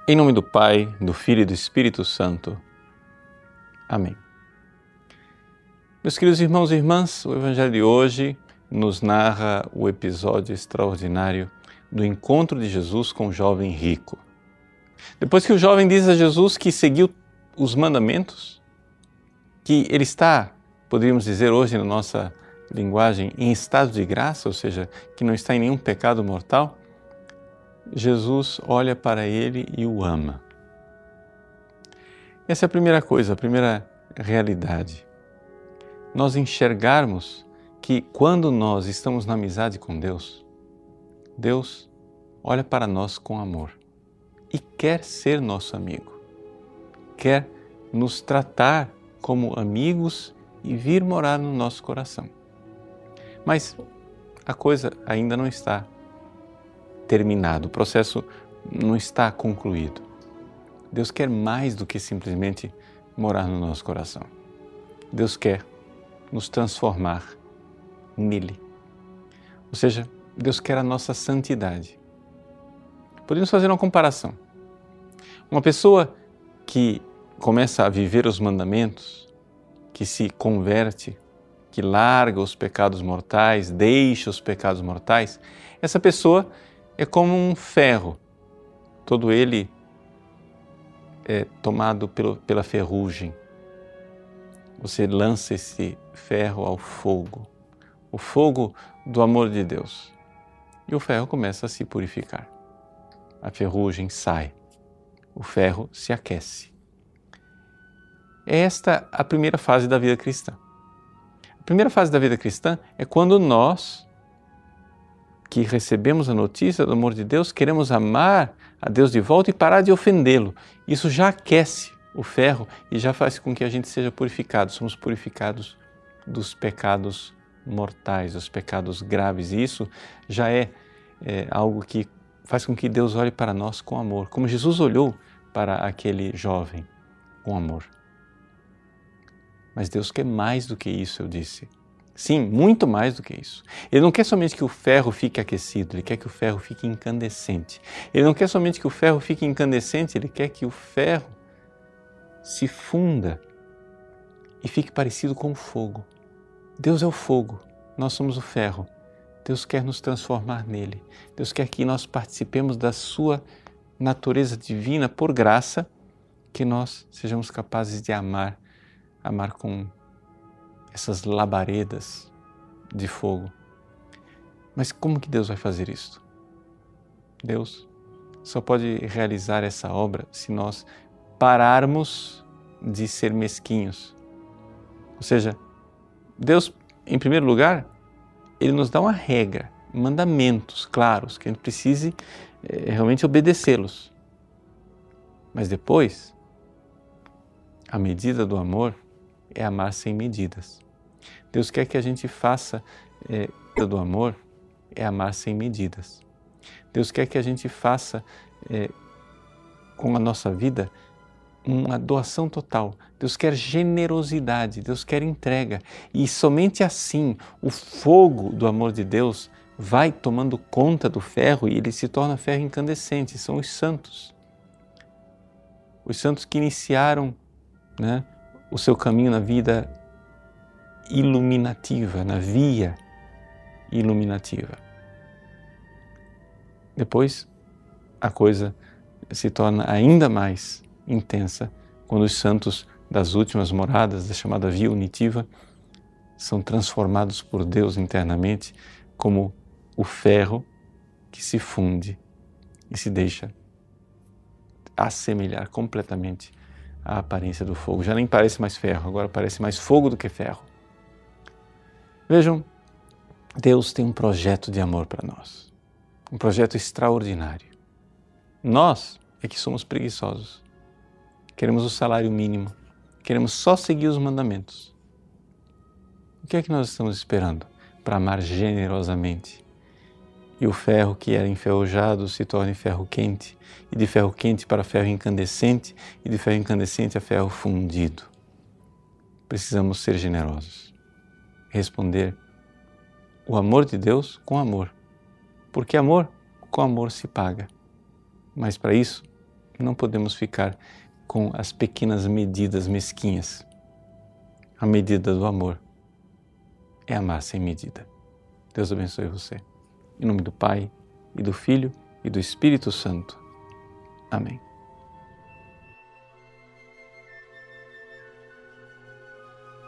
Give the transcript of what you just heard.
Em nome do Pai, do Filho e do Espírito Santo. Amém. Meus queridos irmãos e irmãs, o Evangelho de hoje nos narra o episódio extraordinário do encontro de Jesus com o jovem rico. Depois que o jovem diz a Jesus que seguiu os mandamentos, que ele está, poderíamos dizer hoje na nossa linguagem, em estado de graça, ou seja, que não está em nenhum pecado mortal, Jesus olha para ele e o ama. Essa é a primeira coisa, a primeira realidade. Nós enxergarmos que quando nós estamos na amizade com Deus, Deus olha para nós com amor e quer ser nosso amigo, quer nos tratar como amigos e vir morar no nosso coração. Mas a coisa ainda não está terminada, o processo não está concluído. Deus quer mais do que simplesmente morar no nosso coração. Deus quer nos transformar nele. Ou seja, Deus quer a nossa santidade. Podemos fazer uma comparação. Uma pessoa que começa a viver os mandamentos, que se converte, que larga os pecados mortais, deixa os pecados mortais, essa pessoa é como um ferro, todo ele é tomado pela ferrugem. Você lança esse ferro ao fogo, o fogo do amor de Deus, e o ferro começa a se purificar. A ferrugem sai, o ferro se aquece. É esta a primeira fase da vida cristã. A primeira fase da vida cristã é quando nós, que recebemos a notícia do amor de Deus, queremos amar a Deus de volta e parar de ofendê-lo. Isso já aquece o ferro e já faz com que a gente seja purificado. Somos purificados dos pecados mortais, dos pecados graves. E isso já é algo que faz com que Deus olhe para nós com amor, como Jesus olhou para aquele jovem com amor. Mas Deus quer mais do que isso, eu disse. Sim, muito mais do que isso. Ele não quer somente que o ferro fique aquecido, Ele quer que o ferro fique incandescente. Ele não quer somente que o ferro fique incandescente, Ele quer que o ferro se funda e fique parecido com o fogo. Deus é o fogo, nós somos o ferro. Deus quer nos transformar nele. Deus quer que nós participemos da sua natureza divina por graça, que nós sejamos capazes de amar com essas labaredas de fogo. Mas como que Deus vai fazer isso? Deus só pode realizar essa obra se nós pararmos de ser mesquinhos. Ou seja, Deus, em primeiro lugar, Ele nos dá uma regra, mandamentos claros, que a gente precise realmente obedecê-los. Mas depois, a medida do amor é amar sem medidas. Deus quer que a gente faça do amor é amar sem medidas. Deus quer que a gente faça com a nossa vida uma doação total. Deus quer generosidade, Deus quer entrega. E somente assim o fogo do amor de Deus vai tomando conta do ferro e ele se torna ferro incandescente. São os santos. Os santos que iniciaram, o seu caminho na vida iluminativa, na via iluminativa. Depois, a coisa se torna ainda mais intensa quando os santos das últimas moradas, da chamada via unitiva, são transformados por Deus internamente como o ferro que se funde e se deixa assemelhar completamente à aparência do fogo. Já nem parece mais ferro, agora parece mais fogo do que ferro. Vejam, Deus tem um projeto de amor para nós, um projeto extraordinário. Nós é que somos preguiçosos, queremos o salário mínimo, queremos só seguir os mandamentos. O que é que nós estamos esperando para amar generosamente? E o ferro que era enferrujado se torne ferro quente, e de ferro quente para ferro incandescente, e de ferro incandescente a ferro fundido. Precisamos ser generosos, responder o amor de Deus com amor, porque amor com amor se paga. Mas para isso, não podemos ficar com as pequenas medidas mesquinhas. A medida do amor é amar sem medida. Deus abençoe você. Em nome do Pai, e do Filho, e do Espírito Santo. Amém.